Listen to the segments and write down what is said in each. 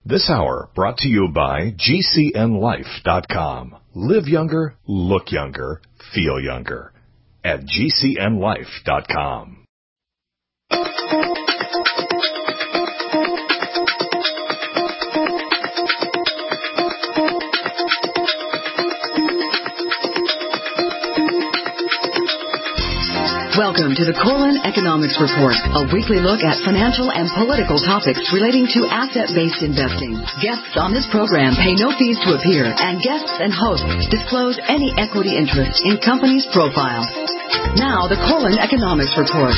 This hour brought to you by GCNLife.com. Live younger, look younger, feel younger. At GCNLife.com. Welcome to the Corlin Economics Report, a weekly look at financial and political topics relating to asset-based investing. Guests on this program pay no fees to appear, and guests and hosts disclose any equity interest in companies' profiles. Now, the Corlin Economics Report.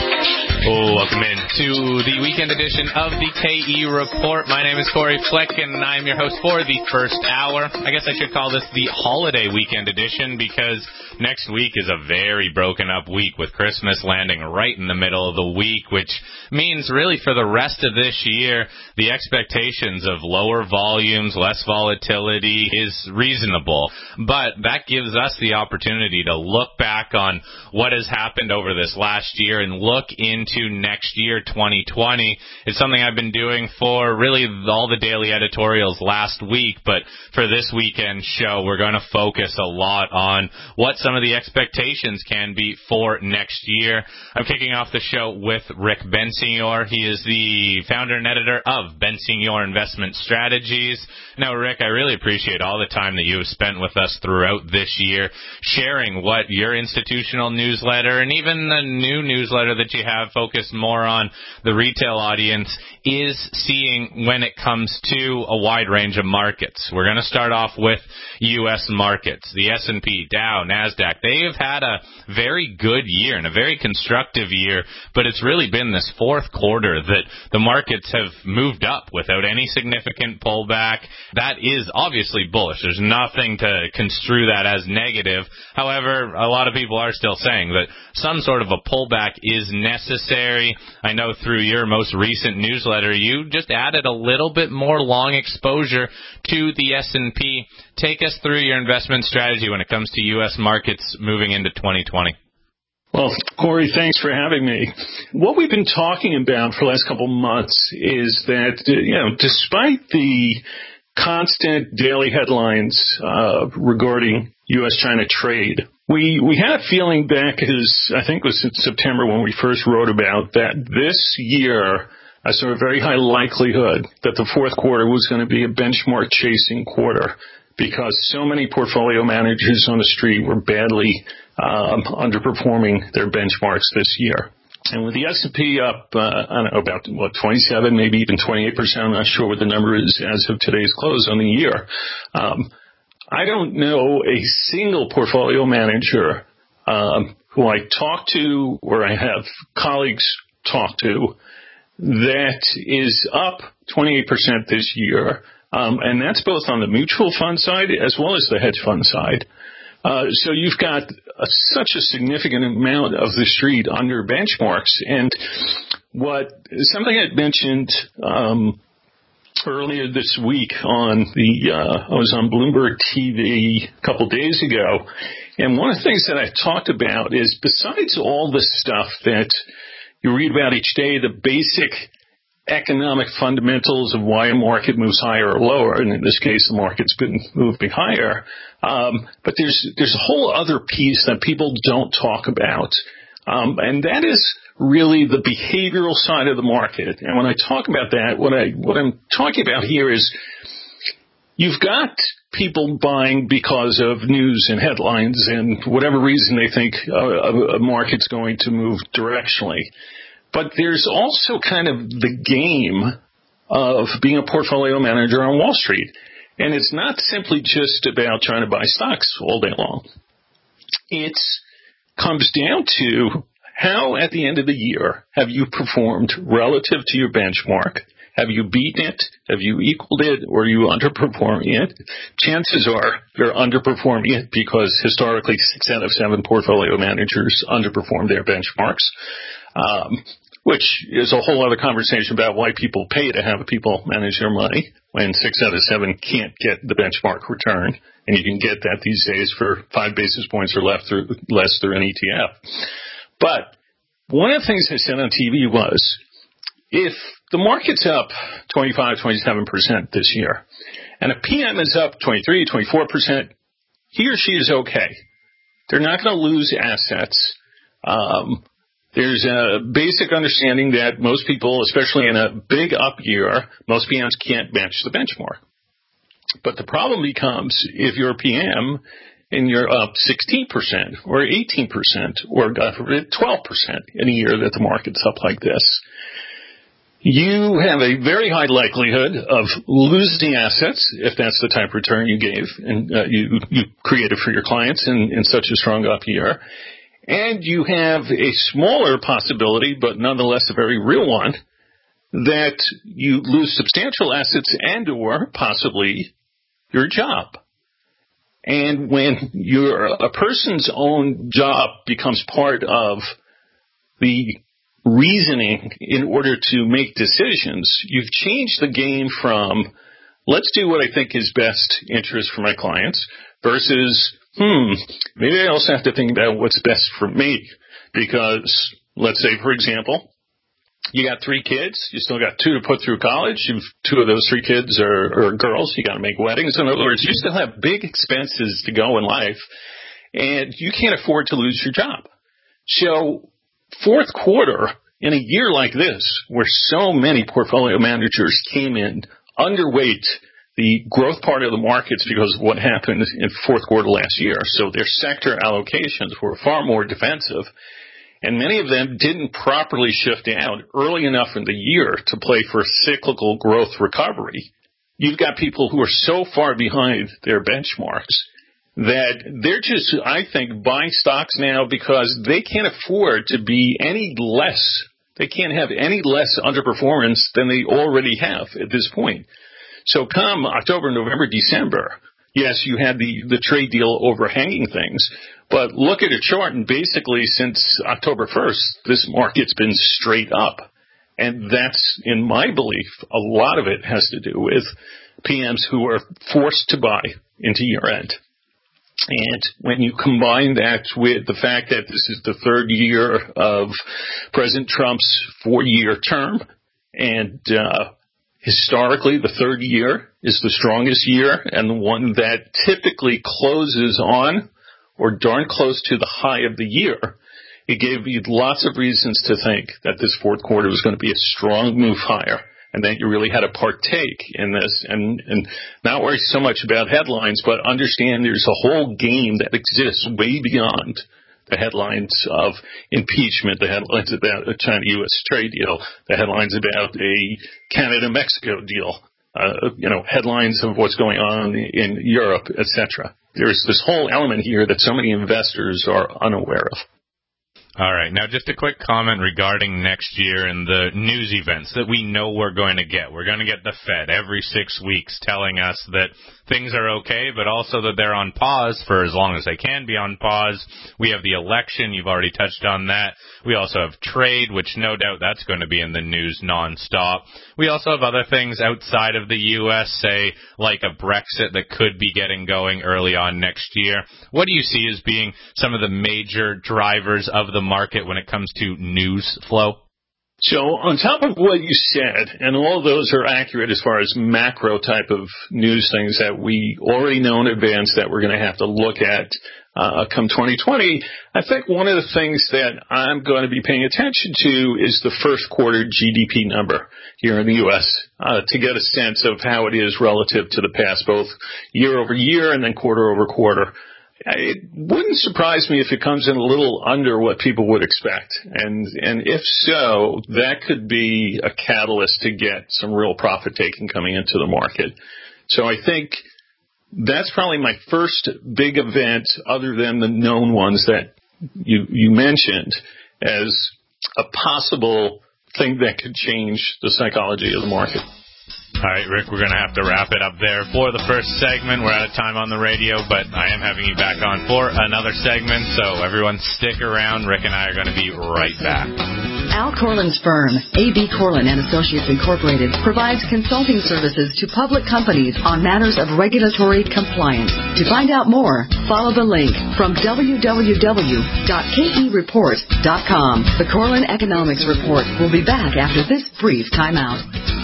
Welcome in to the weekend edition of the KE Report. My name is Corey Fleck, and I'm your host for the first hour. I guess I should call this the holiday weekend edition because next week is a very broken up week with Christmas landing right in the middle of the week, which means really for the rest of this year, the expectations of lower volumes, less volatility is reasonable. But that gives us the opportunity to look back on what has happened over this last year and look into next year, 2020. It's something I've been doing for really all the daily editorials last week, but for this weekend show, we're going to focus a lot on what some of the expectations can be for next year. I'm kicking off the show with Rick Bensignor. He is the founder and editor of Bensignor Investment Strategies. Now, Rick, I really appreciate all the time that you have spent with us throughout this year, sharing what your institutional newsletter and even the new newsletter that you have focused more on the retail audience is seeing when it comes to a wide range of markets. We're going to start off with U.S. markets. The S&P, Dow, NASDAQ, they have had a very good year and a very constructive year, but it's really been this fourth quarter that the markets have moved up without any significant pullback. That is obviously bullish. There's nothing to construe that as negative. However, a lot of people are still saying that some sort of a pullback is necessary. I know through your most recent newsletter, you just added a little bit more long exposure to the S&P. Take us through your investment strategy when it comes to U.S. markets moving into 2020. Well, Corey, thanks for having me. What we've been talking about for the last couple of months is that, despite the constant daily headlines regarding U.S.-China trade, we had a feeling back, I think it was in September when we first wrote about that this year, I saw a very high likelihood that the fourth quarter was going to be a benchmark chasing quarter because so many portfolio managers on the street were badly underperforming their benchmarks this year. And with the S&P up, I don't know, about 27, maybe even 28%, I'm not sure what the number is as of today's close on the year. I don't know a single portfolio manager who I talk to or I have colleagues talk to that is up 28% this year, and that's both on the mutual fund side as well as the hedge fund side. So you've got such a significant amount of the street under benchmarks. And something I'd mentioned earlier this week I was on Bloomberg TV a couple days ago, and one of the things that I talked about is besides all the stuff that you read about each day, the basic economic fundamentals of why a market moves higher or lower, and in this case, the market's been moving higher. But there's a whole other piece that people don't talk about, and that is really the behavioral side of the market. And when I talk about that, what I'm talking about here is you've got people buying because of news and headlines and whatever reason they think a market's going to move directionally. But there's also kind of the game of being a portfolio manager on Wall Street. And it's not simply just about trying to buy stocks all day long. It comes down to how, at the end of the year, have you performed relative to your benchmark? Have you beaten it? Have you equaled it? Or are you underperforming it? Chances are you're underperforming it because historically 6 out of 7 portfolio managers underperform their benchmarks, which is a whole other conversation about why people pay to have people manage their money when 6 out of 7 can't get the benchmark return. And you can get that these days for 5 basis points or less through an ETF. But one of the things I said on TV was, if the market's up 25, 27% this year, and a PM is up 23, 24%, he or she is okay. They're not going to lose assets. There's a basic understanding that most people, especially in a big up year, most PMs can't match the benchmark. But the problem becomes if you're a PM and you're up 16% or 18% or, God forbid, 12% in a year that the market's up like this, you have a very high likelihood of losing assets if that's the type of return you gave and you created for your clients in such a strong up year. And you have a smaller possibility, but nonetheless a very real one, that you lose substantial assets and or possibly your job. And when a person's own job becomes part of the reasoning in order to make decisions, you've changed the game from let's do what I think is best interest for my clients versus maybe I also have to think about what's best for me. Because let's say, for example, you got 3 kids, you still got 2 to put through college, 2 of those 3 kids are girls, you got to make weddings. In other words, you still have big expenses to go in life, and you can't afford to lose your job. So fourth quarter, in a year like this, where so many portfolio managers came in underweight the growth part of the markets because of what happened in fourth quarter last year, so their sector allocations were far more defensive, and many of them didn't properly shift out early enough in the year to play for cyclical growth recovery. You've got people who are so far behind their benchmarks that they're just, I think, buying stocks now because they can't afford to be any less. They can't have any less underperformance than they already have at this point. So come October, November, December, yes, you had the trade deal overhanging things, but look at a chart, and basically since October 1st, this market's been straight up. And that's, in my belief, a lot of it has to do with PMs who are forced to buy into year-end. And when you combine that with the fact that this is the third year of President Trump's 4-year term, and historically the third year is the strongest year and the one that typically closes on or darn close to the high of the year, it gave you lots of reasons to think that this fourth quarter was going to be a strong move higher, and that you really had to partake in this and not worry so much about headlines, but understand there's a whole game that exists way beyond the headlines of impeachment, the headlines about a China-U.S. trade deal, the headlines about a Canada-Mexico deal, headlines of what's going on in Europe, etc. There's this whole element here that so many investors are unaware of. All right. Now, just a quick comment regarding next year and the news events that we know we're going to get. We're going to get the Fed every 6 weeks telling us that things are okay, but also that they're on pause for as long as they can be on pause. We have the election. You've already touched on that. We also have trade, which no doubt that's going to be in the news nonstop. We also have other things outside of the U.S., say like a Brexit that could be getting going early on next year. What do you see as being some of the major drivers of the market when it comes to news flow? So on top of what you said, and all of those are accurate as far as macro type of news things that we already know in advance that we're going to have to look at come 2020, I think one of the things that I'm going to be paying attention to is the first quarter GDP number here in the U.S. To get a sense of how it is relative to the past, both year over year and then quarter over quarter. It wouldn't surprise me if it comes in a little under what people would expect. And if so, that could be a catalyst to get some real profit taking coming into the market. So I think that's probably my first big event other than the known ones that you mentioned as a possible thing that could change the psychology of the market. All right, Rick, we're going to have to wrap it up there for the first segment. We're out of time on the radio, but I am having you back on for another segment, so everyone stick around. Rick and I are going to be right back. Al Corlin's firm, A.B. Corlin & Associates Incorporated, provides consulting services to public companies on matters of regulatory compliance. To find out more, follow the link from www.kereport.com. The Corlin Economics Report will be back after this brief timeout.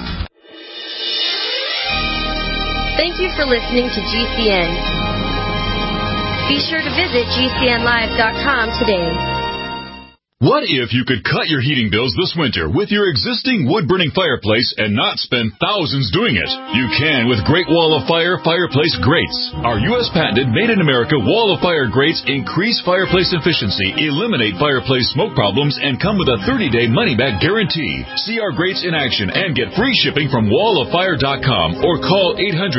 Thank you for listening to GCN. Be sure to visit GCNlive.com today. What if you could cut your heating bills this winter with your existing wood-burning fireplace and not spend thousands doing it? You can with Great Wall of Fire fireplace grates. Our U.S. patented made-in-America Wall of Fire grates increase fireplace efficiency, eliminate fireplace smoke problems, and come with a 30-day money-back guarantee. See our grates in action and get free shipping from walloffire.com or call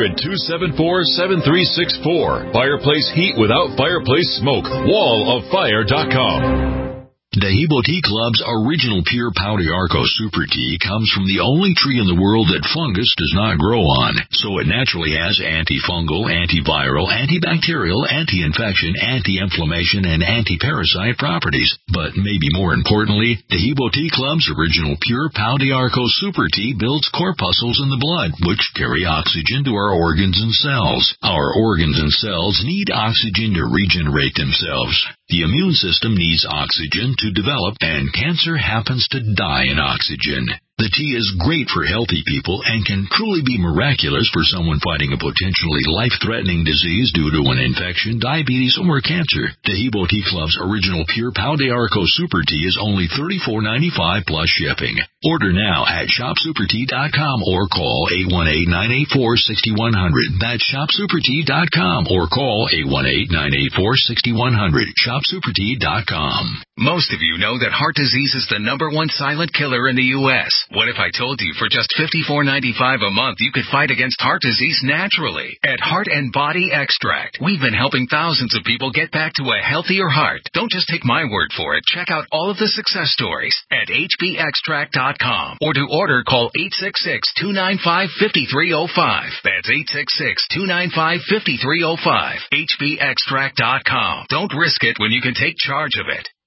800-274-7364. Fireplace heat without fireplace smoke. walloffire.com. Dehibo Tea Club's original pure Pau d'Arco Super Tea comes from the only tree in the world that fungus does not grow on, so it naturally has antifungal, antiviral, antibacterial, anti-infection, anti-inflammation, and anti-parasite properties. But maybe more importantly, Dehibo Tea Club's original pure Pau d'Arco Super Tea builds corpuscles in the blood, which carry oxygen to our organs and cells. Our organs and cells need oxygen to regenerate themselves. The immune system needs oxygen to develop, and cancer happens to die in oxygen. The tea is great for healthy people and can truly be miraculous for someone fighting a potentially life-threatening disease due to an infection, diabetes, or cancer. Dehibo Tea Club's original pure Pau d'Arco Super Tea is only $34.95 plus shipping. Order now at shopsupertea.com or call 818-984-6100. That's shopsupertea.com or call 818-984-6100. Shopsupertea.com. Most of you know that heart disease is the #1 silent killer in the U.S. What if I told you for just $54.95 a month you could fight against heart disease naturally? At Heart and Body Extract, we've been helping thousands of people get back to a healthier heart. Don't just take my word for it. Check out all of the success stories at hbextract.com. Or to order, call 866-295-5305. That's 866-295-5305. hbextract.com. Don't risk it when you can take charge of it.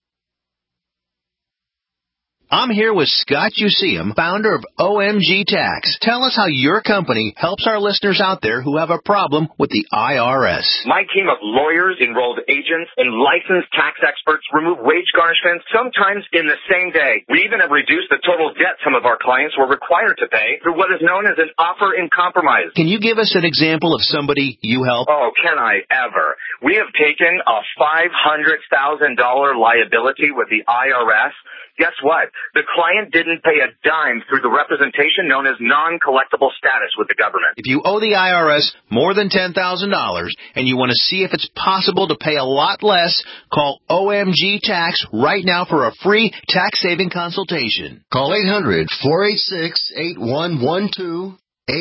I'm here with Scott Useum, founder of OMG Tax. Tell us how your company helps our listeners out there who have a problem with the IRS. My team of lawyers, enrolled agents, and licensed tax experts remove wage garnishments sometimes in the same day. We even have reduced the total debt some of our clients were required to pay through what is known as an offer in compromise. Can you give us an example of somebody you help? Oh, can I ever? We have taken a $500,000 liability with the IRS. Guess what? The client didn't pay a dime through the representation known as non-collectible status with the government. If you owe the IRS more than $10,000 and you want to see if it's possible to pay a lot less, call OMG Tax right now for a free tax-saving consultation. Call 800-486-8112.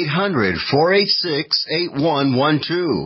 800-486-8112.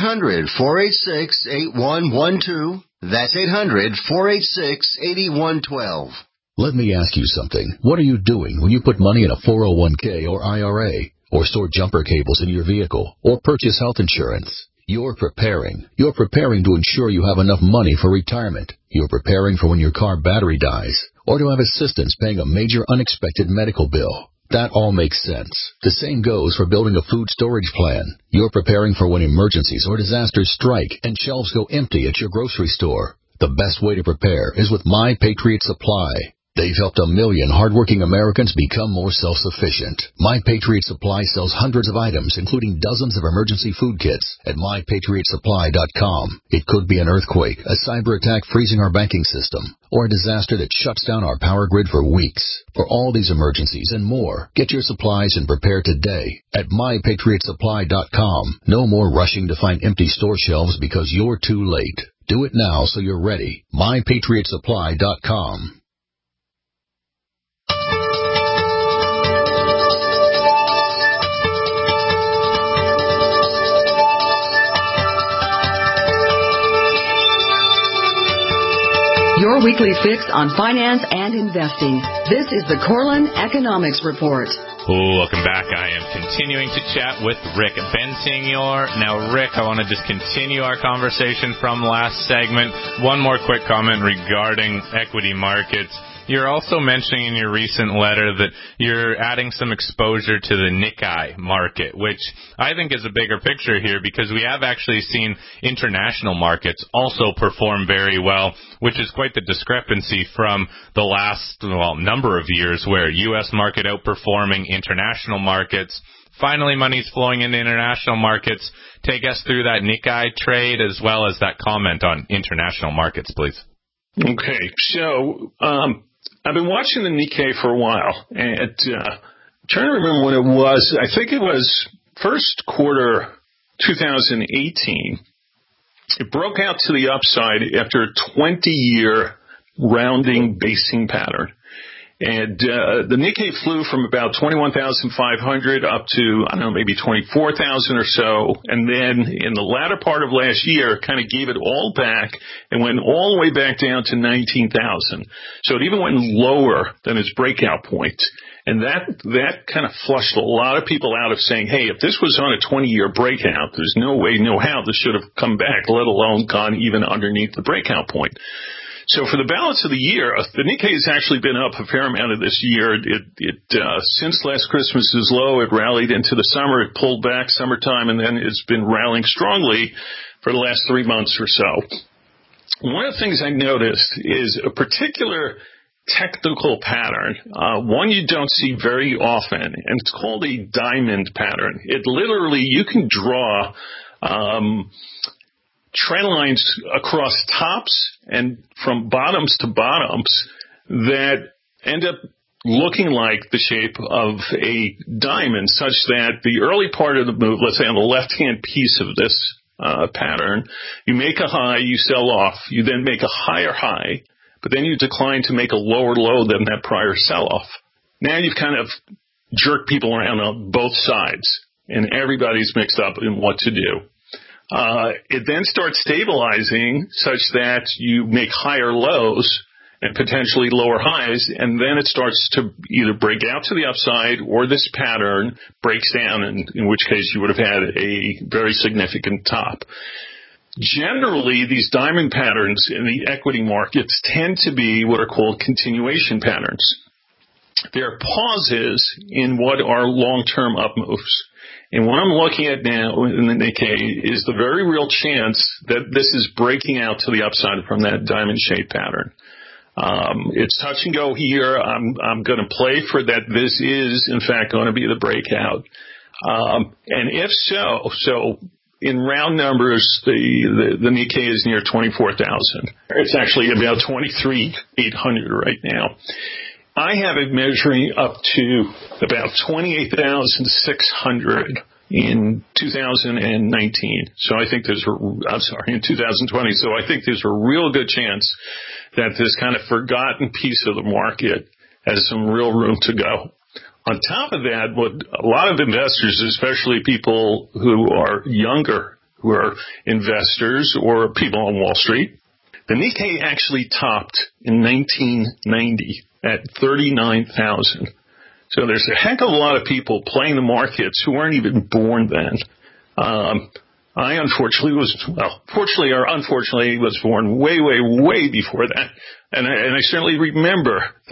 800-486-8112. That's 800-486-8112. Let me ask you something. What are you doing when you put money in a 401k or IRA, or store jumper cables in your vehicle, or purchase health insurance? You're preparing. You're preparing to ensure you have enough money for retirement. You're preparing for when your car battery dies, or to have assistance paying a major unexpected medical bill. That all makes sense. The same goes for building a food storage plan. You're preparing for when emergencies or disasters strike and shelves go empty at your grocery store. The best way to prepare is with My Patriot Supply. They've helped 1 million hardworking Americans become more self-sufficient. My Patriot Supply sells hundreds of items, including dozens of emergency food kits at MyPatriotSupply.com. It could be an earthquake, a cyber attack freezing our banking system, or a disaster that shuts down our power grid for weeks. For all these emergencies and more, get your supplies and prepare today at MyPatriotSupply.com. No more rushing to find empty store shelves because you're too late. Do it now so you're ready. MyPatriotSupply.com. Your weekly fix on finance and investing. This is the Corlin Economics Report. Welcome back. I am continuing to chat with Rick Bensignor. Now, Rick, I want to just continue our conversation from last segment. One more quick comment regarding equity markets. You're also mentioning in your recent letter that you're adding some exposure to the Nikkei market, which I think is a bigger picture here because we have actually seen international markets also perform very well, which is quite the discrepancy from the last number of years where U.S. market outperforming international markets. Finally, money's flowing into international markets. Take us through that Nikkei trade as well as that comment on international markets, please. Okay, so I've been watching the Nikkei for a while, and trying to remember when it was. I think it was first quarter 2018. It broke out to the upside after a 20-year rounding basing pattern. And the Nikkei flew from about 21,500 up to, I don't know, maybe 24,000 or so. And then in the latter part of last year, kind of gave it all back and went all the way back down to 19,000. So it even went lower than its breakout point. And that kind of flushed a lot of people out of saying, hey, if this was on a 20-year breakout, there's no way, no how this should have come back, let alone gone even underneath the breakout point. So for the balance of the year, the Nikkei has actually been up a fair amount of this year. Since last Christmas's low, it rallied into the summer. It pulled back summertime, and then it's been rallying strongly for the last 3 months or so. One of the things I noticed is a particular technical pattern, one you don't see very often, and it's called a diamond pattern. It literally, you can draw trend lines across tops and from bottoms to bottoms that end up looking like the shape of a diamond, such that the early part of the move, let's say on the left-hand piece of this pattern, you make a high, you sell off, you then make a higher high, but then you decline to make a lower low than that prior sell-off. Now you've kind of jerked people around on both sides, and everybody's mixed up in what to do. It then starts stabilizing such that you make higher lows and potentially lower highs, and then it starts to either break out to the upside or this pattern breaks down, in which case you would have had a very significant top. Generally, these diamond patterns in the equity markets tend to be what are called continuation patterns. They're pauses in what are long-term up moves. And what I'm looking at now in the Nikkei is the very real chance that this is breaking out to the upside from that diamond shape pattern. It's touch and go here. I'm going to play for that. This is, in fact, going to be the breakout. And if so in round numbers, the Nikkei is near 24,000. It's actually about 23,800 right now. I have it measuring up to about 28,600 in 2019. So I think in 2020. So I think there's a real good chance that this kind of forgotten piece of the market has some real room to go. On top of that, what a lot of investors, especially people who are younger, who are investors or people on Wall Street, the Nikkei actually topped in 1990 at 39,000. So there's a heck of a lot of people playing the markets who weren't even born then. I unfortunately was born way, way, way before that. And I certainly remember the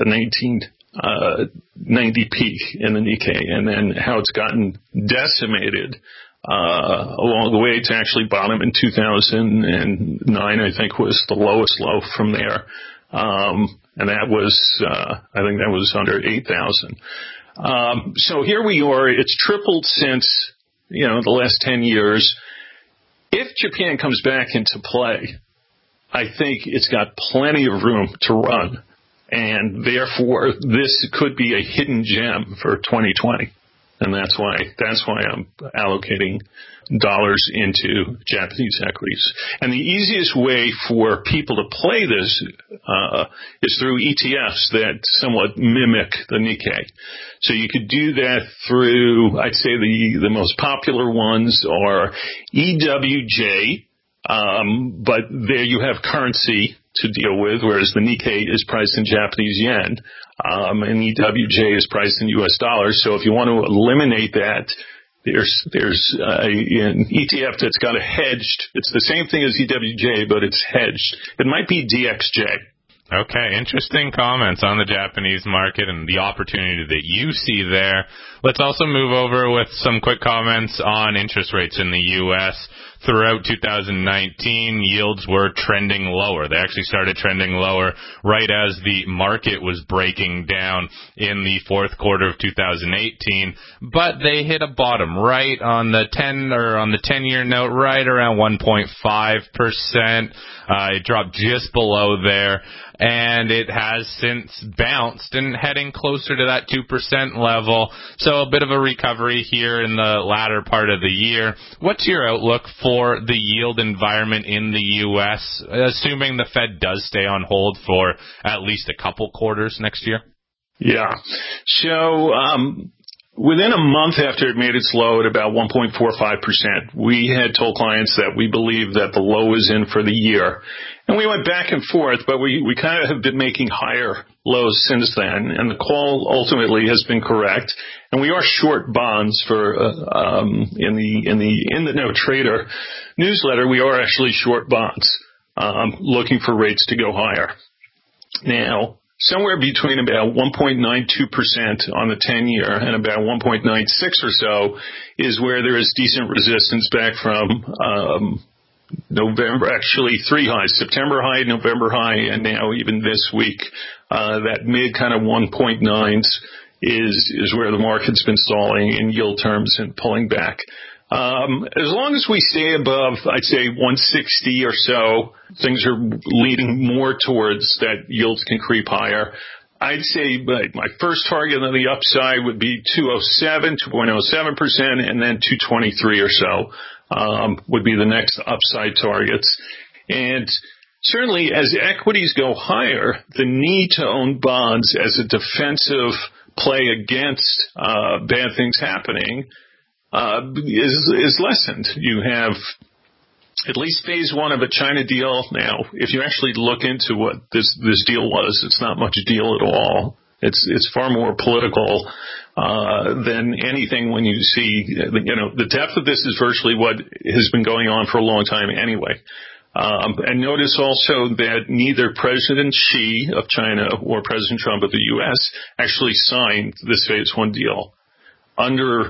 1990 peak in the Nikkei and then how it's gotten decimated along the way to actually bottom in 2009, I think was the lowest low from there. And that was, I think that was under 8,000. So here we are. It's tripled since, the last 10 years. If Japan comes back into play, I think it's got plenty of room to run. And therefore, this could be a hidden gem for 2020. And that's why I'm allocating dollars into Japanese equities. And the easiest way for people to play this is through ETFs that somewhat mimic the Nikkei. So you could do that through, I'd say the most popular ones are EWJ, but there you have currency to deal with, whereas the Nikkei is priced in Japanese yen, and EWJ is priced in US dollars. So if you want to eliminate that, there's an ETF that's got a hedged. It's the same thing as EWJ, but it's hedged. It might be DXJ. Okay, interesting comments on the Japanese market and the opportunity that you see there. Let's also move over with some quick comments on interest rates in the U.S. Throughout 2019, yields were trending lower. They actually started trending lower right as the market was breaking down in the fourth quarter of 2018, but they hit a bottom right on the 10-year note, right around 1.5%. It dropped just below there, and it has since bounced and heading closer to that 2% level. So a bit of a recovery here in the latter part of the year. What's your outlook for the yield environment in the U.S., assuming the Fed does stay on hold for at least a couple quarters next year? Yeah. So, within a month after it made its low at about 1.45%, we had told clients that we believe that the low is in for the year. And we went back and forth, but we kind of have been making higher lows since then. And the call ultimately has been correct. And we are short bonds for, in the No Trader newsletter, we are actually short bonds, looking for rates to go higher. Now, somewhere between about 1.92% on the 10-year and about 1.96 or so is where there is decent resistance back from November, actually three highs, September high, November high, and now even this week. That mid kind of 1.9s is where the market's been stalling in yield terms and pulling back. As long as we stay above, I'd say 160 or so, things are leading more towards that yields can creep higher. I'd say my first target on the upside would be 2.07%, and then 2.23 or so would be the next upside targets. And certainly as equities go higher, the need to own bonds as a defensive play against bad things happening is lessened. You have at least phase one of a China deal. Now, if you actually look into what this deal was, it's not much deal at all. It's far more political than anything when you see, the depth of this is virtually what has been going on for a long time anyway. And notice also that neither President Xi of China or President Trump of the U.S. actually signed this phase one deal. Under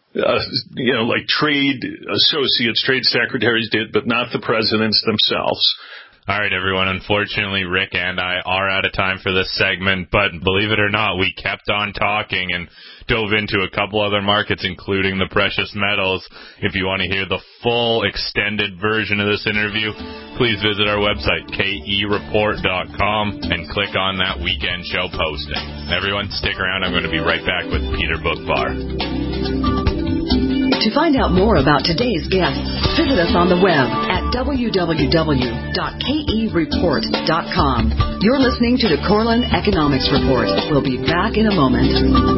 like trade associates, trade secretaries did, but not the presidents themselves. All right, everyone. Unfortunately, Rick and I are out of time for this segment, but believe it or not, we kept on talking and dove into a couple other markets, including the precious metals. If you want to hear the full extended version of this interview, please visit our website, kereport.com, and click on that weekend show posting. Everyone, stick around. I'm going to be right back with Peter Bookbar. To find out more about today's guests, visit us on the web at www.kereport.com. You're listening to the Corlin Economics Report. We'll be back in a moment.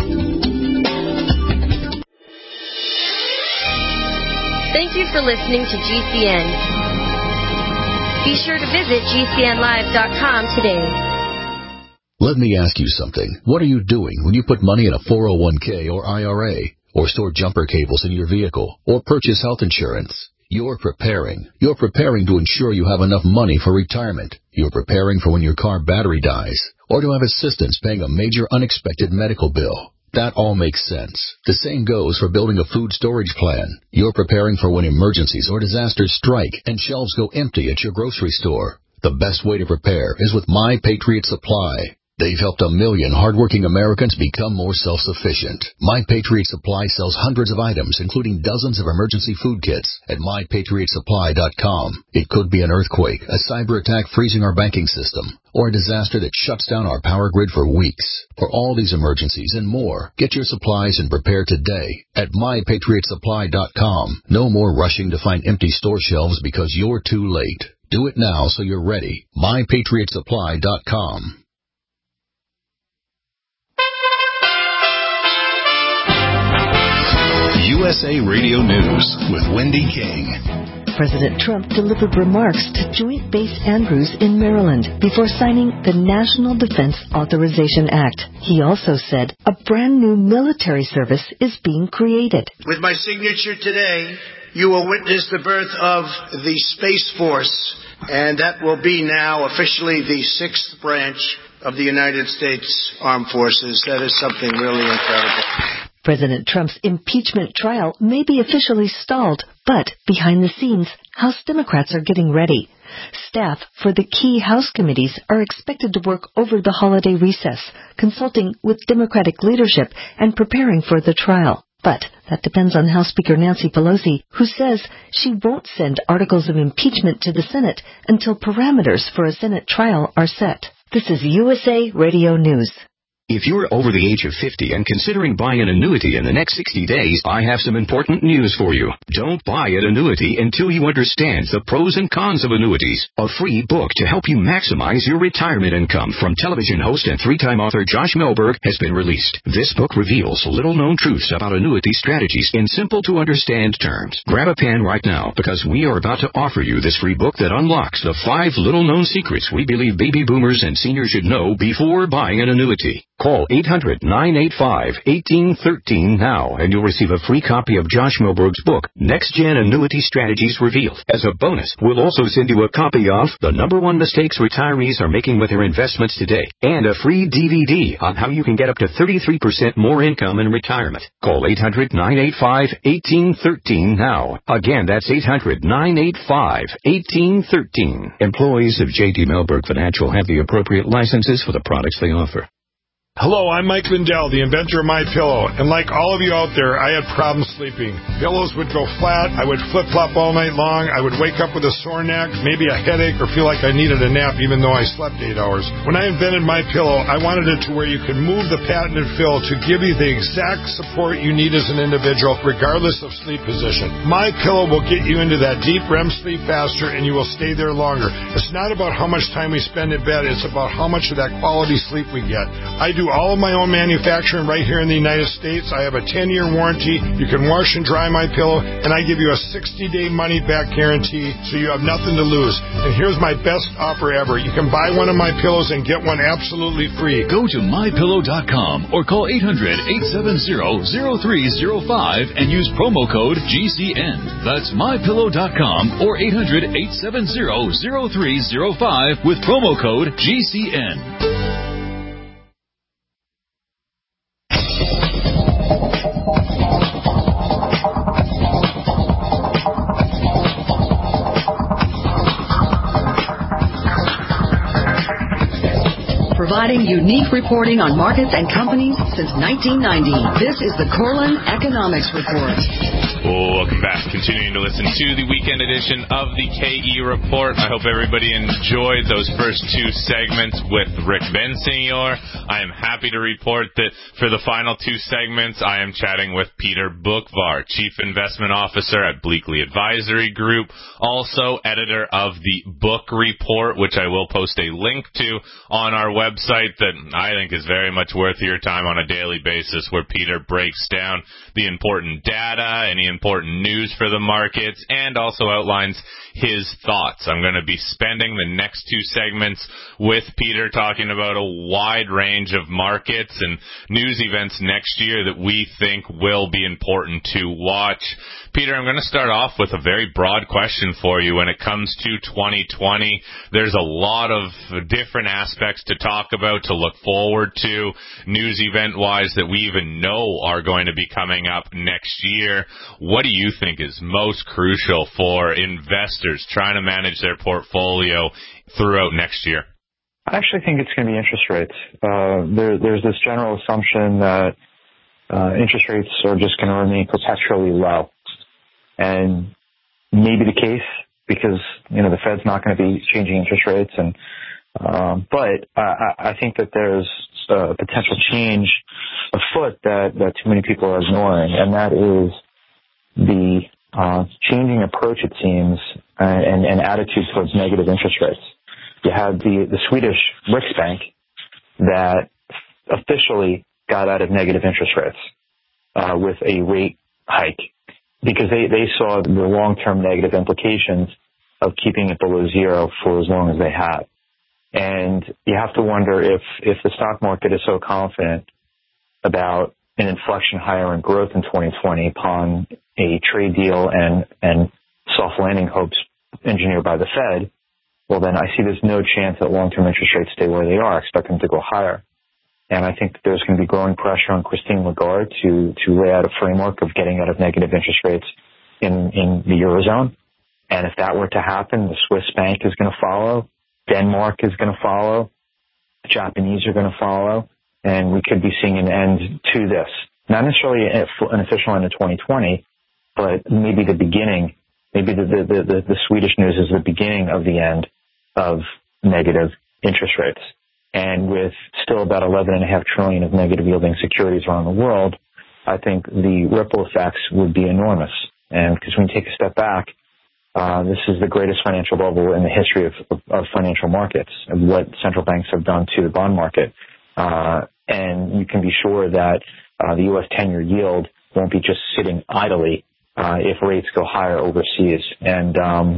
Thank you for listening to GCN. Be sure to visit GCNlive.com today. Let me ask you something. What are you doing when you put money in a 401k or IRA? Or store jumper cables in your vehicle, or purchase health insurance? You're preparing. You're preparing to ensure you have enough money for retirement. You're preparing for when your car battery dies, or to have assistance paying a major unexpected medical bill. That all makes sense. The same goes for building a food storage plan. You're preparing for when emergencies or disasters strike and shelves go empty at your grocery store. The best way to prepare is with My Patriot Supply. They've helped 1 million hardworking Americans become more self-sufficient. My Patriot Supply sells hundreds of items, including dozens of emergency food kits at MyPatriotSupply.com. It could be an earthquake, a cyber attack freezing our banking system, or a disaster that shuts down our power grid for weeks. For all these emergencies and more, get your supplies and prepare today at MyPatriotSupply.com. No more rushing to find empty store shelves because you're too late. Do it now so you're ready. MyPatriotSupply.com. USA Radio News with Wendy King. President Trump delivered remarks to Joint Base Andrews in Maryland before signing the National Defense Authorization Act. He also said a brand new military service is being created. With my signature today, you will witness the birth of the Space Force, And that will be now officially the 6th branch of the United States Armed Forces. That is something really incredible. President Trump's impeachment trial may be officially stalled, but behind the scenes, House Democrats are getting ready. Staff for the key House committees are expected to work over the holiday recess, consulting with Democratic leadership and preparing for the trial. But that depends on House Speaker Nancy Pelosi, who says she won't send articles of impeachment to the Senate until parameters for a Senate trial are set. This is USA Radio News. If you're over the age of 50 and considering buying an annuity in the next 60 days, I have some important news for you. Don't buy an annuity until you understand the pros and cons of annuities. A free book to help you maximize your retirement income from television host and 3-time author Josh Melberg has been released. This book reveals little-known truths about annuity strategies in simple-to-understand terms. Grab a pen right now because we are about to offer you this free book that unlocks the 5 little-known secrets we believe baby boomers and seniors should know before buying an annuity. Call 800-985-1813 now, and you'll receive a free copy of Josh Melberg's book, Next Gen Annuity Strategies Revealed. As a bonus, we'll also send you a copy of The #1 Mistakes Retirees Are Making with Their Investments Today, and a free DVD on how you can get up to 33% more income in retirement. Call 800-985-1813 now. Again, that's 800-985-1813. Employees of J.D. Melberg Financial have the appropriate licenses for the products they offer. Hello, I'm Mike Lindell, the inventor of MyPillow, and like all of you out there, I had problems sleeping. Pillows would go flat, I would flip-flop all night long, I would wake up with a sore neck, maybe a headache, or feel like I needed a nap even though I slept 8 hours. When I invented MyPillow, I wanted it to where you could move the patented fill to give you the exact support you need as an individual, regardless of sleep position. MyPillow will get you into that deep REM sleep faster, and you will stay there longer. It's not about how much time we spend in bed, it's about how much of that quality sleep we get. I do all of my own manufacturing right here in the United States. I have a 10-year warranty. You can wash and dry my pillow, and I give you a 60-day money-back guarantee, so you have nothing to lose. And here's my best offer ever. You can buy one of my pillows and get one absolutely free. Go to mypillow.com or call 800-870-0305 and use promo code GCN. That's mypillow.com or 800-870-0305 with promo code GCN. Providing unique reporting on markets and companies since 1990. This is the Corlin Economics Report. Welcome back. Continuing to listen to the weekend edition of the KE Report. I hope everybody enjoyed those first 2 segments with Rick Bensignor. I am happy to report that for the final 2 segments, I am chatting with Peter Boockvar, Chief Investment Officer at Bleakley Advisory Group, also editor of the Book Report, which I will post a link to on our website that I think is very much worth your time on a daily basis, where Peter breaks down the important data, any important news for the markets, and also outlines his thoughts. I'm going to be spending the next 2 segments with Peter talking about a wide range of markets and news events next year that we think will be important to watch. Peter, I'm going to start off with a very broad question for you. When it comes to 2020, there's a lot of different aspects to talk about, to look forward to, news event-wise, that we even know are going to be coming up next year. What do you think is most crucial for investors trying to manage their portfolio throughout next year? I actually think it's going to be interest rates. There's this general assumption that interest rates are just going to remain perpetually low. And maybe the case because, the Fed's not going to be changing interest rates. But I think that there's a potential change afoot that too many people are ignoring, and that is the changing approach, it seems, and attitude towards negative interest rates. You had the Swedish Riksbank that officially got out of negative interest rates with a rate hike because they saw the long-term negative implications of keeping it below zero for as long as they had. And you have to wonder if the stock market is so confident about an inflection higher in growth in 2020 upon a trade deal and soft landing hopes engineered by the Fed, well, then I see there's no chance that long-term interest rates stay where they are. I expect them to go higher. And I think there's going to be growing pressure on Christine Lagarde to lay out a framework of getting out of negative interest rates in the Eurozone. And if that were to happen, the Swiss bank is going to follow. Denmark is going to follow. The Japanese are going to follow. And we could be seeing an end to this. Not necessarily an official end of 2020, but maybe the beginning. Maybe the Swedish news is the beginning of the end of negative interest rates. And with still about $11.5 trillion of negative yielding securities around the world, I think the ripple effects would be enormous. And because when you take a step back, this is the greatest financial bubble in the history of financial markets, of what central banks have done to the bond market. And you can be sure that the U.S. 10-year yield won't be just sitting idly if rates go higher overseas. And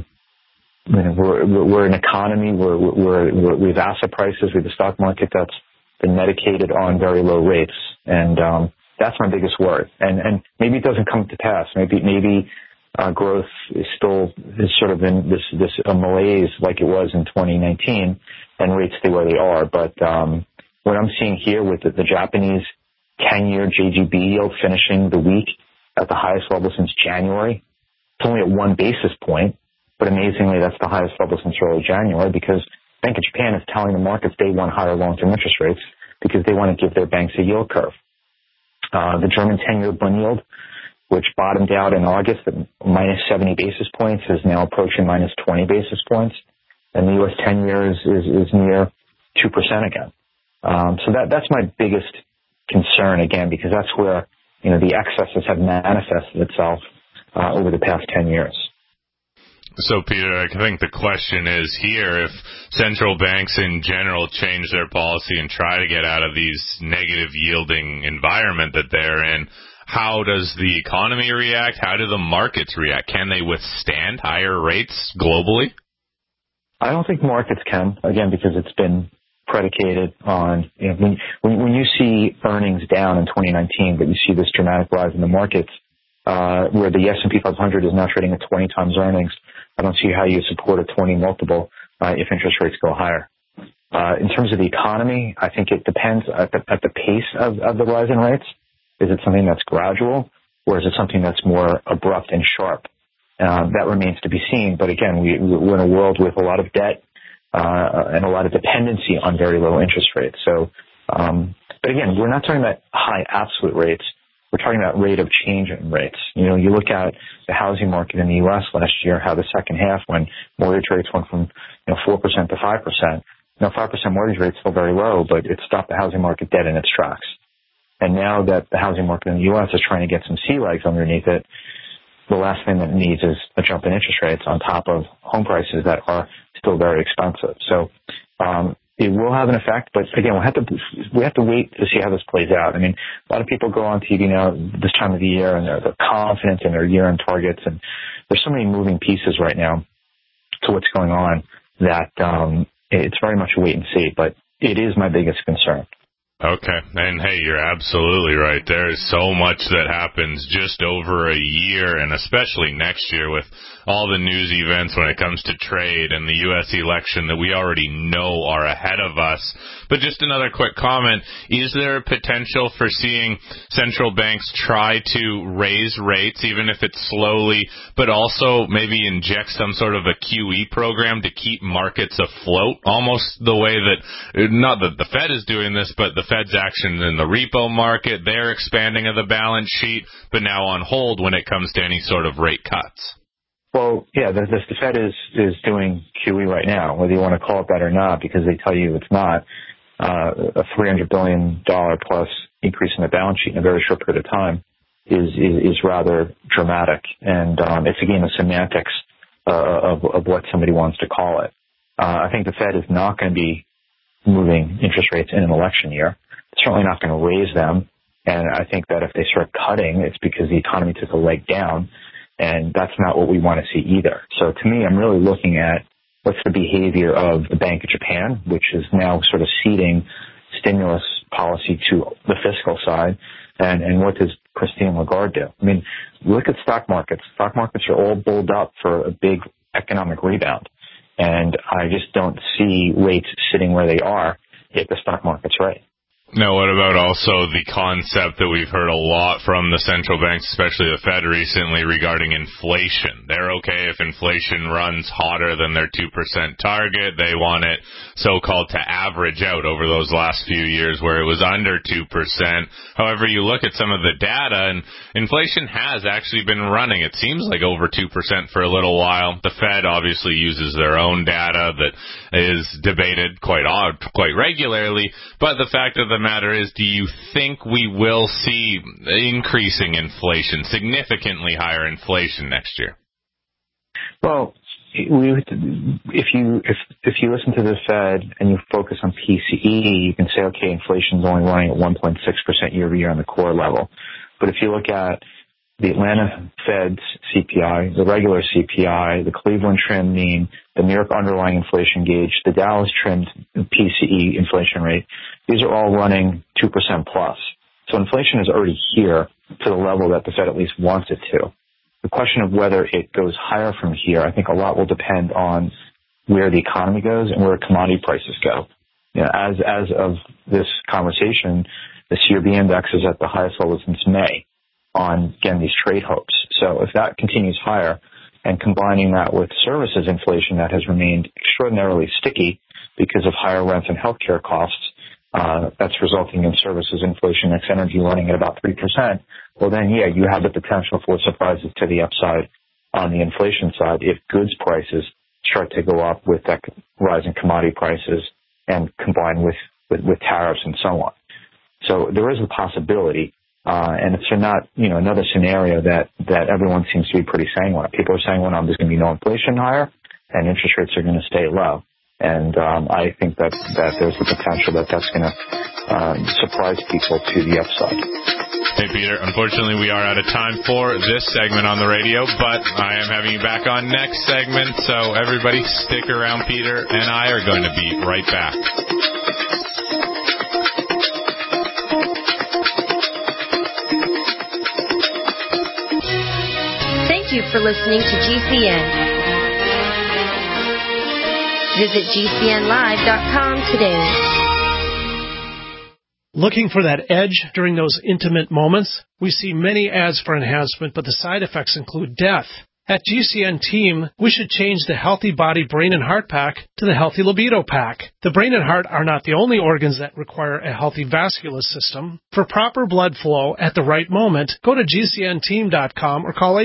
we're an economy where we have asset prices, we have a stock market that's been medicated on very low rates, and that's my biggest worry. And maybe it doesn't come to pass. Maybe growth is sort of in this malaise like it was in 2019, and rates stay where they are. But what I'm seeing here with the Japanese 10-year JGB yield finishing the week at the highest level since January, it's only at 1 basis point. But amazingly, that's the highest level since early January because Bank of Japan is telling the markets they want higher long-term interest rates because they want to give their banks a yield curve. The German 10-year bond yield, which bottomed out in August at minus 70 basis points, is now approaching minus 20 basis points. And the U.S. 10-year is near 2% again. So that's my biggest concern, again, because that's where the excesses have manifested itself over the past 10 years. So, Peter, I think the question is here, if central banks in general change their policy and try to get out of these negative yielding environment that they're in, how does the economy react? How do the markets react? Can they withstand higher rates globally? I don't think markets can, again, because it's been predicated on, when you see earnings down in 2019, but you see this dramatic rise in the markets, where the S&P 500 is now trading at 20 times earnings, I don't see how you support a 20 multiple if interest rates go higher. In terms of the economy, I think it depends at the pace of the rise in rates. Is it something that's gradual, or is it something that's more abrupt and sharp? That remains to be seen. But again, we're in a world with a lot of debt and a lot of dependency on very low interest rates. So, but again, we're not talking about high absolute rates. We're talking about rate of change in rates. You look at the housing market in the U.S. last year, how the second half, when mortgage rates went from 4% to 5%. 5% mortgage rate's still very low, but it stopped the housing market dead in its tracks. And now that the housing market in the U.S. is trying to get some sea legs underneath it, the last thing that it needs is a jump in interest rates on top of home prices that are still very expensive. So it will have an effect, but again, we have to wait to see how this plays out. I mean, a lot of people go on TV now this time of the year and they're confident in their year-end targets, and there's so many moving pieces right now to what's going on that it's very much a wait and see, but it is my biggest concern. Okay. And hey, you're absolutely right. There's so much that happens just over a year, and especially next year with all the news events when it comes to trade and the U.S. election that we already know are ahead of us. But just another quick comment. Is there a potential for seeing central banks try to raise rates, even if it's slowly, but also maybe inject some sort of a QE program to keep markets afloat? Almost the way that, not that the Fed is doing this, but the Fed's actions in the repo market, they're expanding of the balance sheet, but now on hold when it comes to any sort of rate cuts. Well, yeah, the Fed is doing QE right now, whether you want to call it that or not, because they tell you it's not. A $300 billion plus increase in the balance sheet in a very short period of time is rather dramatic, and it's a game of semantics of what somebody wants to call it. I think the Fed is not going to be moving interest rates in an election year. It's certainly not going to raise them, and I think that if they start cutting, it's because the economy took a leg down, and that's not what we want to see either. So to me, I'm really looking at what's the behavior of the Bank of Japan, which is now sort of ceding stimulus policy to the fiscal side, and what does Christine Lagarde do? I mean, look at stock markets. Stock markets are all bulled up for a big economic rebound. And I just don't see rates sitting where they are if the stock market's right. Now, what about also the concept that we've heard a lot from the central banks, especially the Fed recently, regarding inflation? They're okay if inflation runs hotter than their 2% target. They want it so-called to average out over those last few years where it was under 2%. However, you look at some of the data, and inflation has actually been running, it seems like, over 2% for a little while. The Fed obviously uses their own data that is debated quite regularly, but the fact of the matter is, do you think we will see increasing inflation, significantly higher inflation next year? Well, if you listen to the Fed and you focus on PCE, you can say, okay, inflation is only running at 1.6% year over year on the core level. But if you look at the Atlanta Fed's CPI, the regular CPI, the Cleveland trend mean, the New York underlying inflation gauge, the Dallas trend PCE inflation rate, these are all running 2% plus. So inflation is already here to the level that the Fed at least wants it to. The question of whether it goes higher from here, I think a lot will depend on where the economy goes and where commodity prices go. You know, as of this conversation, the CRB index is at the highest level since May on, again, these trade hopes. So if that continues higher, and combining that with services inflation that has remained extraordinarily sticky because of higher rents and healthcare costs, that's resulting in services inflation, ex energy running at about 3%. Well, then, yeah, you have the potential for surprises to the upside on the inflation side if goods prices start to go up with that rise in commodity prices and combined with tariffs and so on. So there is a possibility. And it's not, another scenario that everyone seems to be pretty sanguine. People are saying, well, no, there's going to be no inflation higher and interest rates are going to stay low. And I think that there's the potential that that's going to surprise people to the upside. Hey, Peter, unfortunately we are out of time for this segment on the radio, but I am having you back on next segment, so everybody stick around. Peter and I are going to be right back. Thank you for listening to GCN. Visit GCNlive.com today. Looking for that edge during those intimate moments? We see many ads for enhancement, but the side effects include death. At GCN Team, we should change the Healthy Body, Brain, and Heart Pack to the Healthy Libido Pack. The brain and heart are not the only organs that require a healthy vascular system. For proper blood flow at the right moment, go to GCNteam.com or call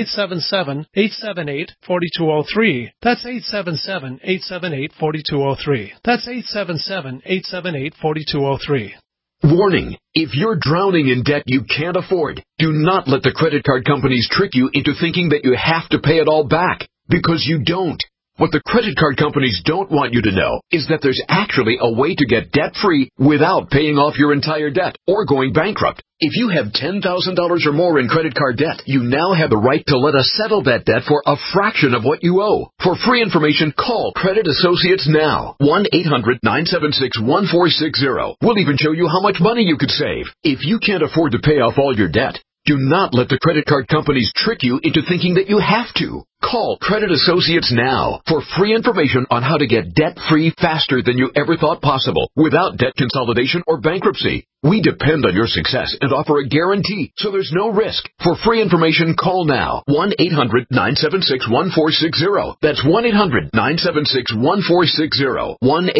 877-878-4203. That's 877-878-4203. That's 877-878-4203. Warning, if you're drowning in debt you can't afford, do not let the credit card companies trick you into thinking that you have to pay it all back, because you don't. What the credit card companies don't want you to know is that there's actually a way to get debt-free without paying off your entire debt or going bankrupt. If you have $10,000 or more in credit card debt, you now have the right to let us settle that debt for a fraction of what you owe. For free information, call Credit Associates now. 1-800-976-1460. We'll even show you how much money you could save. If you can't afford to pay off all your debt, do not let the credit card companies trick you into thinking that you have to. Call Credit Associates now for free information on how to get debt-free faster than you ever thought possible without debt consolidation or bankruptcy. We depend on your success and offer a guarantee, so there's no risk. For free information, call now. 1-800-976-1460. That's 1-800-976-1460.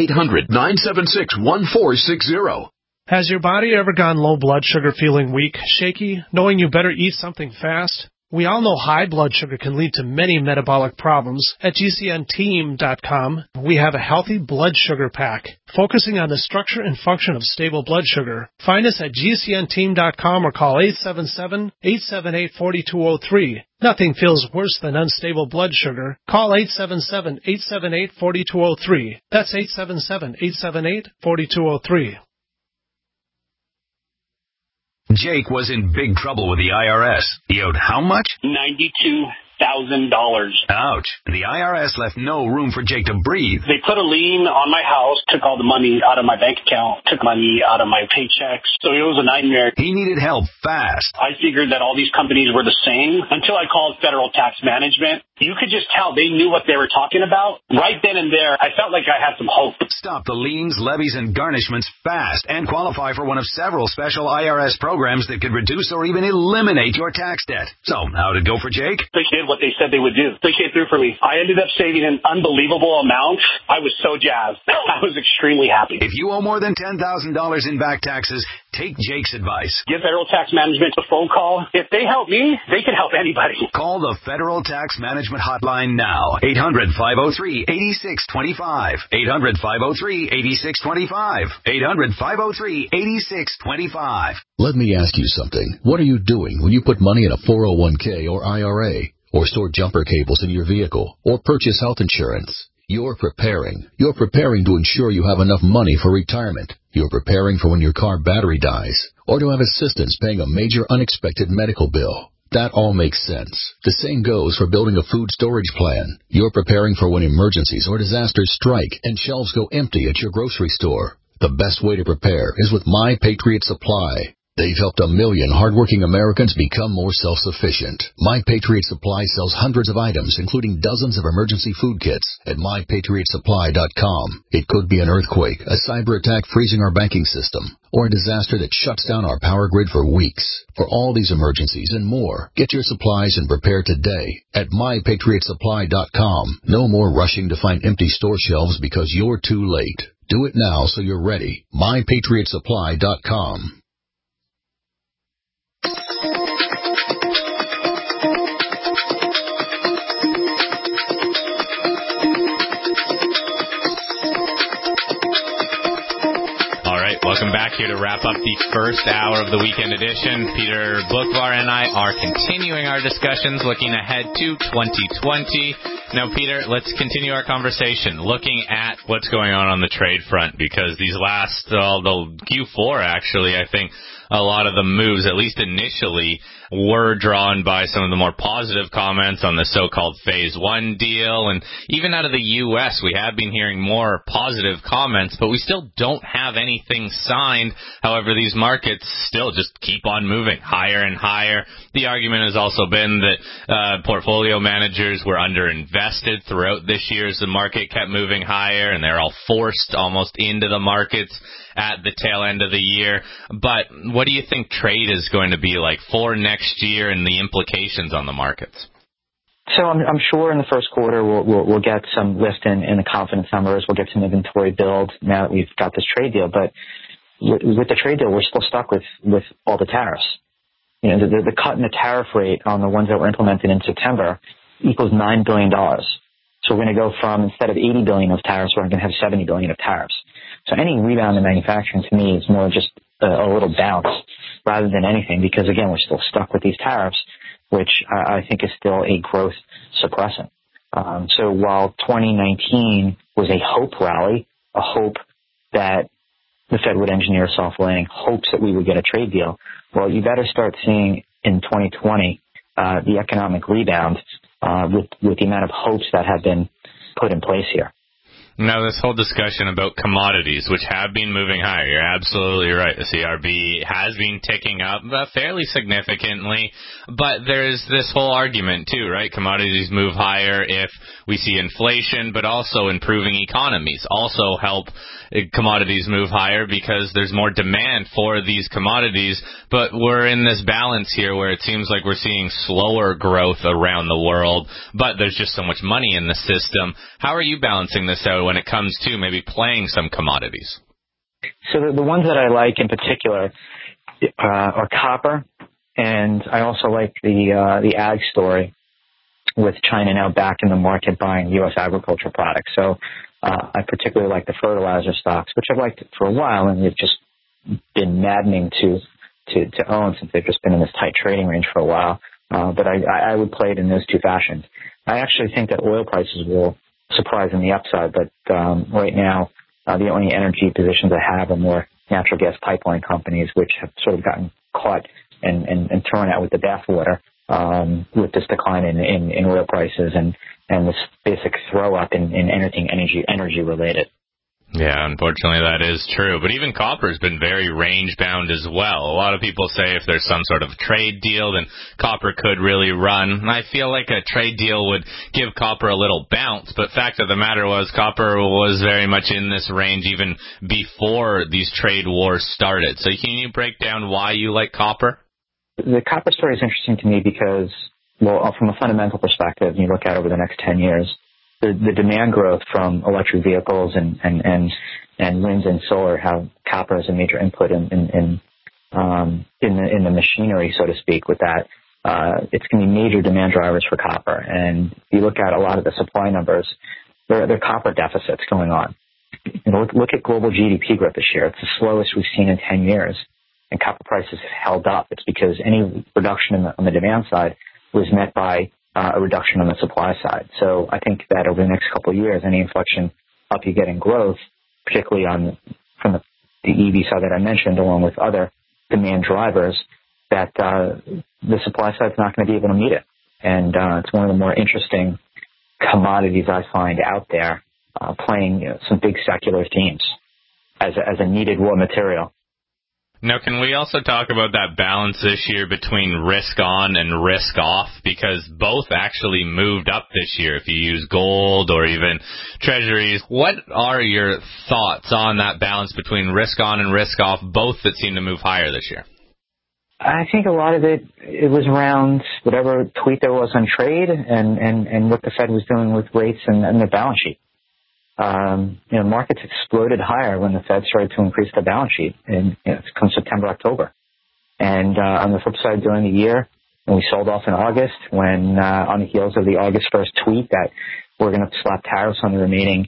1-800-976-1460. Has your body ever gone low blood sugar, feeling weak, shaky, knowing you better eat something fast? We all know high blood sugar can lead to many metabolic problems. At GCNteam.com, we have a healthy blood sugar pack, focusing on the structure and function of stable blood sugar. Find us at GCNteam.com or call 877-878-4203. Nothing feels worse than unstable blood sugar. Call 877-878-4203. That's 877-878-4203. Jake was in big trouble with the IRS. He owed how much? $92,000. Ouch. The IRS left no room for Jake to breathe. They put a lien on my house, took all the money out of my bank account, took money out of my paychecks. So it was a nightmare. He needed help fast. I figured that all these companies were the same until I called Federal Tax Management. you could just tell they knew what they were talking about. Right then and there, I felt like I had some hope. Stop the liens, levies, and garnishments fast and qualify for one of several special IRS programs that could reduce or even eliminate your tax debt. So, how'd it go for Jake? They did what they said they would do. They came through for me. I ended up saving an unbelievable amount. I was so jazzed. I was extremely happy. If you owe more than $10,000 in back taxes, take Jake's advice. Give Federal Tax Management a phone call. If they help me, they can help anybody. Call the Federal Tax Management Hotline now. 800-503-8625. 800-503-8625. 800-503-8625. Let me ask you something. What are you doing when you put money in a 401k or IRA, or store jumper cables in your vehicle, or purchase health insurance? You're preparing. You're preparing to ensure you have enough money for retirement. You're preparing for when your car battery dies, or to have assistance paying a major unexpected medical bill. That all makes sense. The same goes for building a food storage plan. You're preparing for when emergencies or disasters strike and shelves go empty at your grocery store. The best way to prepare is with My Patriot Supply. They've helped 1 million hardworking Americans become more self-sufficient. My Patriot Supply sells hundreds of items, including dozens of emergency food kits at MyPatriotSupply.com. It could be an earthquake, a cyber attack freezing our banking system, or a disaster that shuts down our power grid for weeks. For all these emergencies and more, get your supplies and prepare today at MyPatriotSupply.com. No more rushing to find empty store shelves because you're too late. Do it now so you're ready. MyPatriotSupply.com. Welcome back here to wrap up the first hour of the weekend edition. Peter Boockvar and I are continuing our discussions looking ahead to 2020. Now, Peter, let's continue our conversation looking at what's going on the trade front, because these last, the Q4 actually, I think a lot of the moves, at least initially, were drawn by some of the more positive comments on the so-called Phase 1 deal. And even out of the U.S., we have been hearing more positive comments, but we still don't have anything signed. However, these markets still just keep on moving higher and higher. The argument has also been that portfolio managers were underinvested throughout this year as the market kept moving higher, and they're all forced almost into the markets at the tail end of the year. But what do you think trade is going to be like for next year and the implications on the markets? So I'm sure in the first quarter we'll get some lift in the confidence numbers. We'll get some inventory build now that we've got this trade deal. But with the trade deal, we're still stuck with all the tariffs. You know, the cut in the tariff rate on the ones that were implemented in September equals $9 billion. So we're going to go from, instead of $80 billion of tariffs, we're going to have $70 billion of tariffs. So any rebound in manufacturing to me is more just a little bounce rather than anything, because again, we're still stuck with these tariffs, which I think is still a growth suppressant. So while 2019 was a hope rally, a hope that the Fed would engineer a soft landing, hopes that we would get a trade deal, well, you better start seeing in 2020 the economic rebound with the amount of hopes that have been put in place here. Now, this whole discussion about commodities, which have been moving higher, you're absolutely right. The CRB has been ticking up fairly significantly, but there's this whole argument too, right? Commodities move higher if we see inflation, but also improving economies also help commodities move higher because there's more demand for these commodities. But we're in this balance here where it seems like we're seeing slower growth around the world, but there's just so much money in the system. How are you balancing this out when it comes to maybe playing some commodities? So the ones that I like in particular are copper, and I also like the ag story with China now back in the market buying U.S. agricultural products. So I particularly like the fertilizer stocks, which I've liked for a while, and they've just been maddening to own since they've just been in this tight trading range for a while. But I would play it in those two fashions. I actually think that oil prices will surprise on the upside, but right now the only energy positions I have are more natural gas pipeline companies, which have sort of gotten caught and thrown out with the bathwater with this decline in oil prices and this basic throw up in anything energy related. Yeah, unfortunately that is true. But even copper's been very range-bound as well. A lot of people say if there's some sort of trade deal, then copper could really run. And I feel like a trade deal would give copper a little bounce, but fact of the matter was copper was very much in this range even before these trade wars started. So can you break down why you like copper? The copper story is interesting to me because, well, from a fundamental perspective, you look at over the next 10 years, the demand growth from electric vehicles and wind and solar have copper as a major input in the machinery, so to speak. With that, it's going to be major demand drivers for copper. And if you look at a lot of the supply numbers, there are copper deficits going on. You know, look at global GDP growth this year. It's the slowest we've seen in 10 years, and copper prices have held up. It's because any reduction on the demand side was met by a reduction on the supply side. So I think that over the next couple of years, any inflection up you get in growth, particularly from the EV side that I mentioned, along with other demand drivers, that the supply side is not going to be able to meet it. And it's one of the more interesting commodities I find out there, playing some big secular themes as a needed raw material. Now, can we also talk about that balance this year between risk on and risk off? Because both actually moved up this year if you use gold or even treasuries. What are your thoughts on that balance between risk on and risk off, both that seem to move higher this year? I think a lot of it was around whatever tweet there was on trade and what the Fed was doing with rates and their balance sheet. Markets exploded higher when the Fed started to increase the balance sheet come September, October. And on the flip side, during the year, when we sold off in August, when on the heels of the August 1st tweet that we're going to slap tariffs on the remaining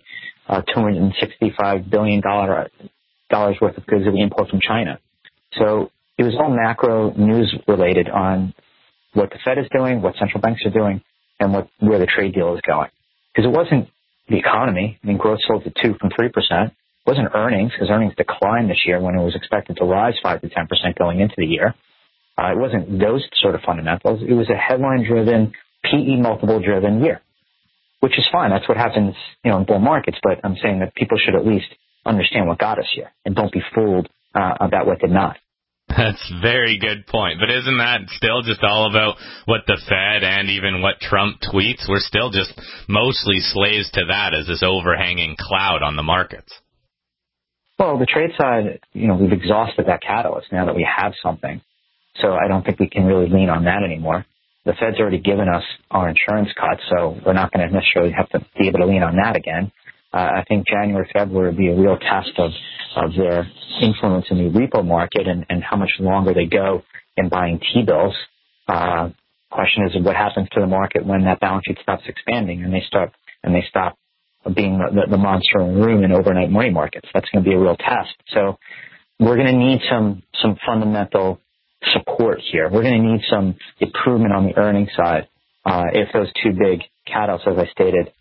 $265 billion worth of goods that we import from China. So it was all macro news related on what the Fed is doing, what central banks are doing, and where the trade deal is going. Because it wasn't the economy. I mean, growth slowed to 2% from 3%. It wasn't earnings, because earnings declined this year when it was expected to rise 5 to 10% going into the year. It wasn't those sort of fundamentals. It was a headline-driven, PE multiple-driven year, which is fine. That's what happens, in bull markets. But I'm saying that people should at least understand what got us here and don't be fooled about what did not. That's a very good point. But isn't that still just all about what the Fed and even what Trump tweets? We're still just mostly slaves to that as this overhanging cloud on the markets. Well, the trade side, we've exhausted that catalyst now that we have something. So I don't think we can really lean on that anymore. The Fed's already given us our insurance cut, so we're not going to necessarily have to be able to lean on that again. I think January, February will be a real test of their influence in the repo market and how much longer they go in buying T-bills. Question is what happens to the market when that balance sheet stops expanding and they stop being the monster in the room in overnight money markets. That's going to be a real test. So we're going to need some fundamental support here. We're going to need some improvement on the earnings side if those two big catalysts, as I stated,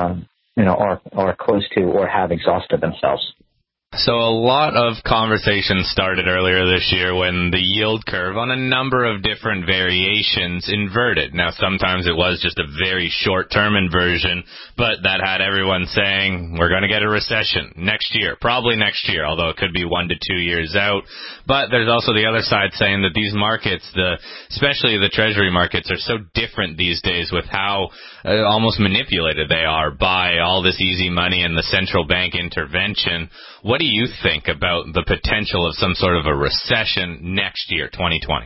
are close to or have exhausted themselves. So a lot of conversation started earlier this year when the yield curve on a number of different variations inverted. Now, sometimes it was just a very short-term inversion, but that had everyone saying, we're going to get a recession next year, probably next year, although it could be 1 to 2 years out. But there's also the other side saying that these markets, especially the treasury markets, are so different these days with how almost manipulated they are by all this easy money and the central bank intervention. What do you think about the potential of some sort of a recession next year, 2020?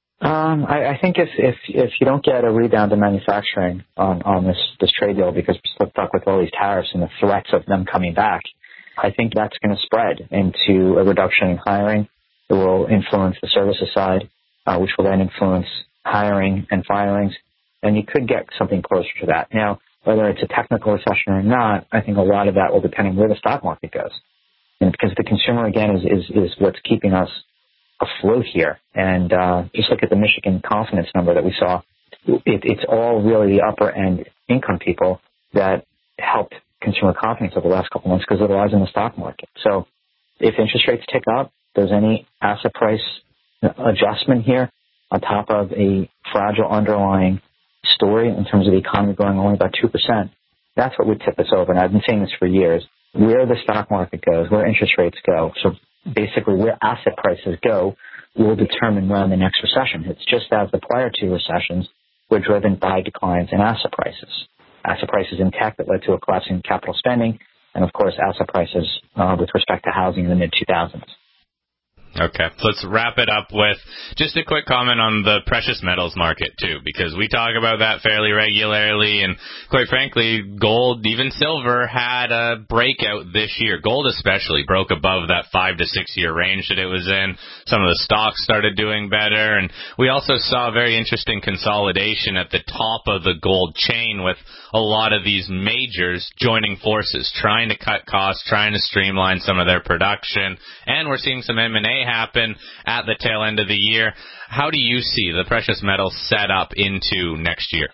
I think if you don't get a rebound in manufacturing on this trade deal because we're stuck with all these tariffs and the threats of them coming back, I think that's going to spread into a reduction in hiring. It will influence the services side, which will then influence hiring and firings, and you could get something closer to that. Now, whether it's a technical recession or not, I think a lot of that will depend on where the stock market goes. And because the consumer, again, is what's keeping us afloat here. And just look at the Michigan confidence number that we saw. It's all really the upper-end income people that helped consumer confidence over the last couple months because of the rise in the stock market. So if interest rates tick up, there's any asset price adjustment here on top of a fragile underlying story in terms of the economy growing only about 2%, that's what would tip us over. And I've been saying this for years. where the stock market goes, where interest rates go, so basically where asset prices go, will determine when the next recession hits, just as the prior two recessions were driven by declines in asset prices. Asset prices in tech that led to a collapse in capital spending, and of course asset prices with respect to housing in the mid-2000s. Okay, let's wrap it up with just a quick comment on the precious metals market, too, because we talk about that fairly regularly, and quite frankly, gold, even silver, had a breakout this year. Gold especially broke above that 5 to 6 year range that it was in. Some of the stocks started doing better, and we also saw very interesting consolidation at the top of the gold chain with a lot of these majors joining forces, trying to cut costs, trying to streamline some of their production, and we're seeing some M&A happen at the tail end of the year. How do you see the precious metals set up into next year?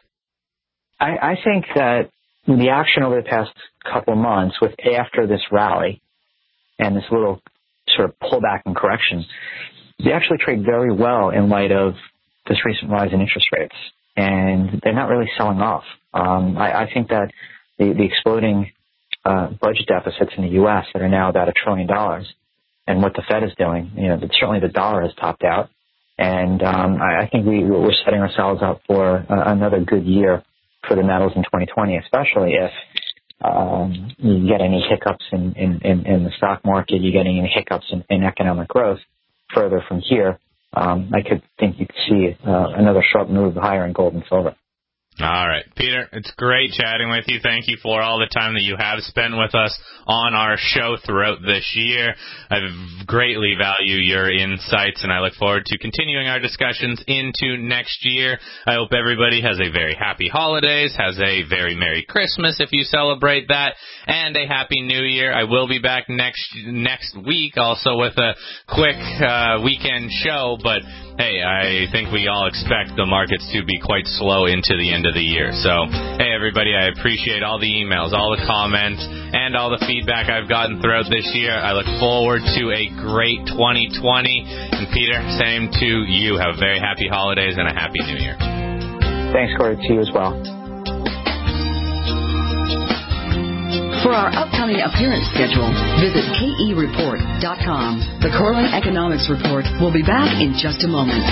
I think that the action over the past couple of months, with after this rally and this little sort of pullback and correction, they actually trade very well in light of this recent rise in interest rates, and they're not really selling off. I think that the exploding budget deficits in the U.S. that are now about $1 trillion, and what the Fed is doing, certainly the dollar has topped out, and I think we're setting ourselves up for another good year for the metals in 2020, especially if you get any hiccups in the stock market, you get any hiccups in economic growth further from here. I think you could see another sharp move higher in gold and silver. All right, Peter, it's great chatting with you. Thank you for all the time that you have spent with us on our show throughout this year. I greatly value your insights, and I look forward to continuing our discussions into next year. I hope everybody has a very happy holidays, has a very Merry Christmas if you celebrate that, and a Happy New Year. I will be back next week also with a quick weekend show, but hey, I think we all expect the markets to be quite slow into the end of the year. So, hey, everybody, I appreciate all the emails, all the comments, and all the feedback I've gotten throughout this year. I look forward to a great 2020. And, Peter, same to you. Have a very happy holidays and a Happy New Year. Thanks, Corey. To you as well. For our upcoming appearance schedule, visit KEReport.com. The Corwin Economics Report will be back in just a moment.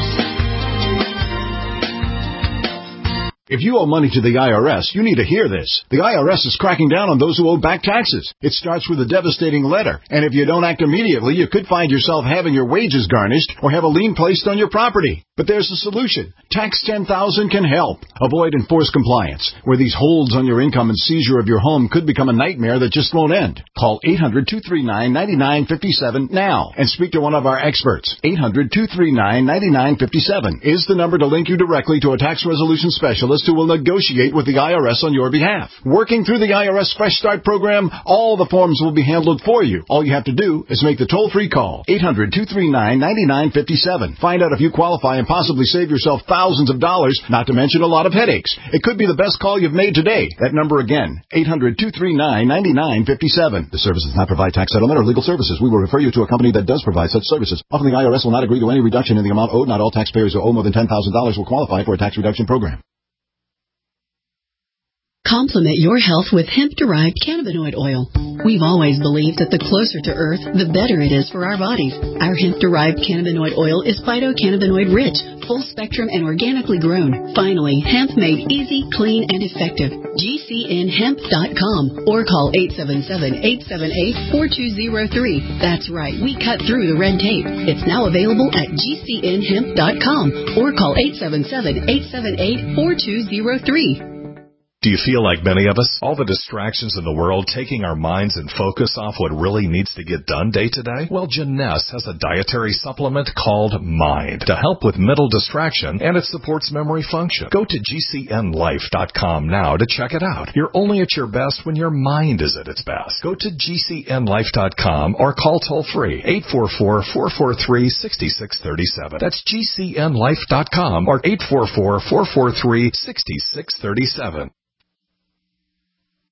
If you owe money to the IRS, you need to hear this. The IRS is cracking down on those who owe back taxes. It starts with a devastating letter, and if you don't act immediately, you could find yourself having your wages garnished or have a lien placed on your property. But there's a solution. Tax 10,000 can help. Avoid enforced compliance, where these holds on your income and seizure of your home could become a nightmare that just won't end. Call 800-239-9957 now and speak to one of our experts. 800-239-9957 is the number to link you directly to a tax resolution specialist who will negotiate with the IRS on your behalf. Working through the IRS Fresh Start program, all the forms will be handled for you. All you have to do is make the toll-free call. 800-239-9957. Find out if you qualify and possibly save yourself thousands of dollars, not to mention a lot of headaches. It could be the best call you've made today. That number again, 800-239-9957. The service does not provide tax settlement or legal services. We will refer you to a company that does provide such services. Often the IRS will not agree to any reduction in the amount owed. Not all taxpayers who owe more than $10,000 will qualify for a tax reduction program. Complement your health with hemp-derived cannabinoid oil. We've always believed that the closer to Earth, the better it is for our bodies. Our hemp-derived cannabinoid oil is phytocannabinoid-rich, full-spectrum, and organically grown. Finally, hemp made easy, clean, and effective. GCNhemp.com or call 877-878-4203. That's right, we cut through the red tape. It's now available at GCNhemp.com or call 877-878-4203. Do you feel like many of us? All the distractions in the world taking our minds and focus off what really needs to get done day to day? Well, Jeunesse has a dietary supplement called Mind to help with mental distraction, and it supports memory function. Go to GCNlife.com now to check it out. You're only at your best when your mind is at its best. Go to GCNlife.com or call toll-free 844-443-6637. That's GCNlife.com or 844-443-6637.